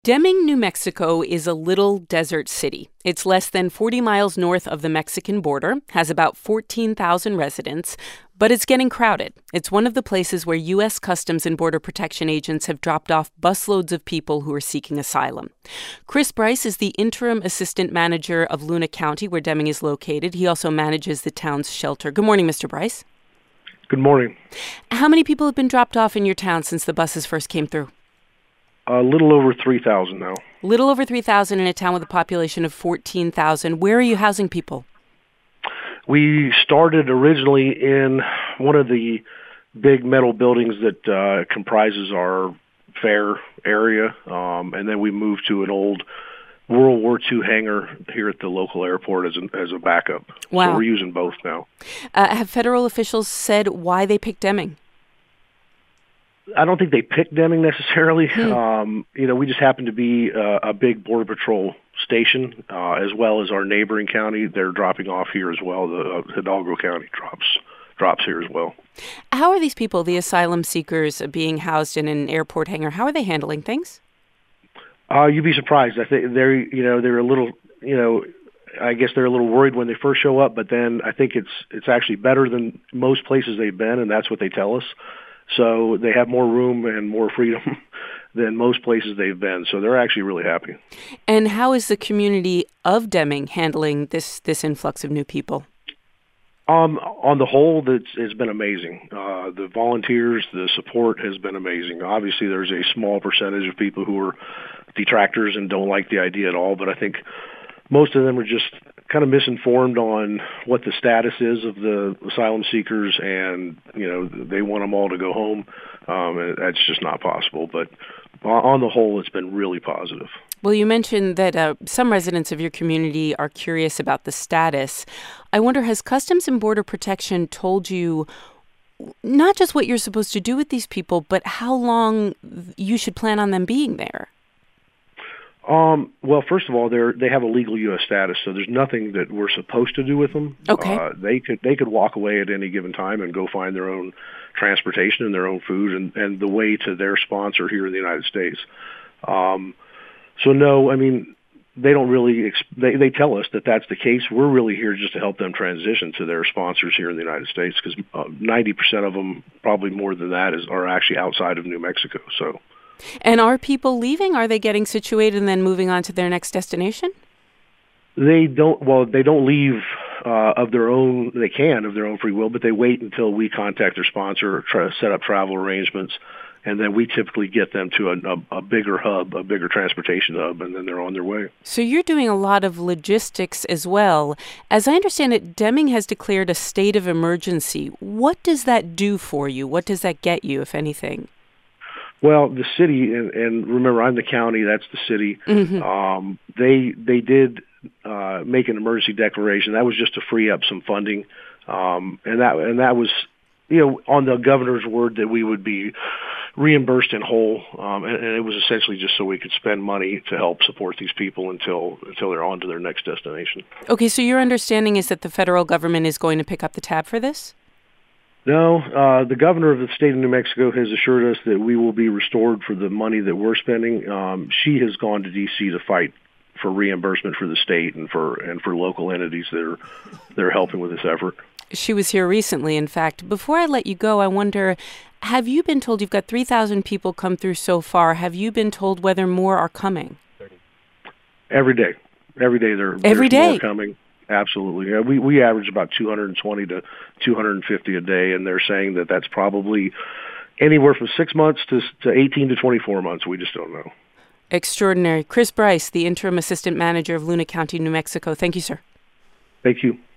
Deming, New Mexico is a little desert city. It's less than 40 miles north of the Mexican border, has about 14,000 residents, but it's getting crowded. It's one of the places where U.S. Customs and Border Protection agents have dropped off busloads of people who are seeking asylum. Chris Bryce is the interim assistant manager of Luna County, where Deming is located. He also manages the town's shelter. Good morning, Mr. Bryce. Good morning. How many people have been dropped off in your town since the buses first came through? A little over 3,000 now. Little over 3,000 in a town with a population of 14,000. Where are you housing people? We started originally in one of the big metal buildings that comprises our fair area, and then we moved to an old World War II hangar here at the local airport as a backup. Wow. So we're using both now. Have federal officials said why they picked Deming? I don't think they picked Deming necessarily. We just happen to be a big Border Patrol station, as well as our neighboring county. They're dropping off here as well. The Hidalgo County drops here as well. How are these people, the asylum seekers, being housed in an airport hangar? How are they handling things? You'd be surprised. I think they're a little, I guess they're a little worried when they first show up, but then I think it's actually better than most places they've been, and that's what they tell us. So they have more room and more freedom than most places they've been. So they're actually really happy. And how is the community of Deming handling this influx of new people? On the whole, it's been amazing. The volunteers, the support has been amazing. Obviously, there's a small percentage of people who are detractors and don't like the idea at all, but I think most of them are just kind of misinformed on what the status is of the asylum seekers, and they want them all to go home. And that's just not possible. But on the whole, it's been really positive. Well, you mentioned that some residents of your community are curious about the status. I wonder, has Customs and Border Protection told you not just what you're supposed to do with these people, but how long you should plan on them being there? Well, first of all, they have a legal U.S. status, so there's nothing that we're supposed to do with them. Okay. They could walk away at any given time and go find their own transportation and their own food and the way to their sponsor here in the United States. So no, I mean, they don't really. They tell us that that's the case. We're really here just to help them transition to their sponsors here in the United States, because 90% of them, probably more than that, are actually outside of New Mexico. So. And are people leaving? Are they getting situated and then moving on to their next destination? They don't. Well, they don't leave of their own. They can of their own free will, but they wait until we contact their sponsor or try to set up travel arrangements, and then we typically get them to a bigger hub, a bigger transportation hub, and then they're on their way. So you're doing a lot of logistics as well. As I understand it, Deming has declared a state of emergency. What does that do for you? What does that get you, if anything? Well, the city, and remember, I'm the county. That's the city. Mm-hmm. They did make an emergency declaration. That was just to free up some funding, and that was, on the governor's word that we would be reimbursed in whole, and it was essentially just so we could spend money to help support these people until they're on to their next destination. Okay, so your understanding is that the federal government is going to pick up the tab for this? No, the governor of the state of New Mexico has assured us that we will be restored for the money that we're spending. She has gone to D.C. to fight for reimbursement for the state and for local entities that are helping with this effort. She was here recently, in fact. Before I let you go, I wonder, have you been told, you've got 3,000 people come through so far, have you been told whether more are coming? Every day. There's more coming. Absolutely. Yeah, we average about 220 to 250 a day, and they're saying that that's probably anywhere from 6 months to 18 to 24 months. We just don't know. Extraordinary. Chris Bryce, the interim assistant manager of Luna County, New Mexico. Thank you, sir. Thank you.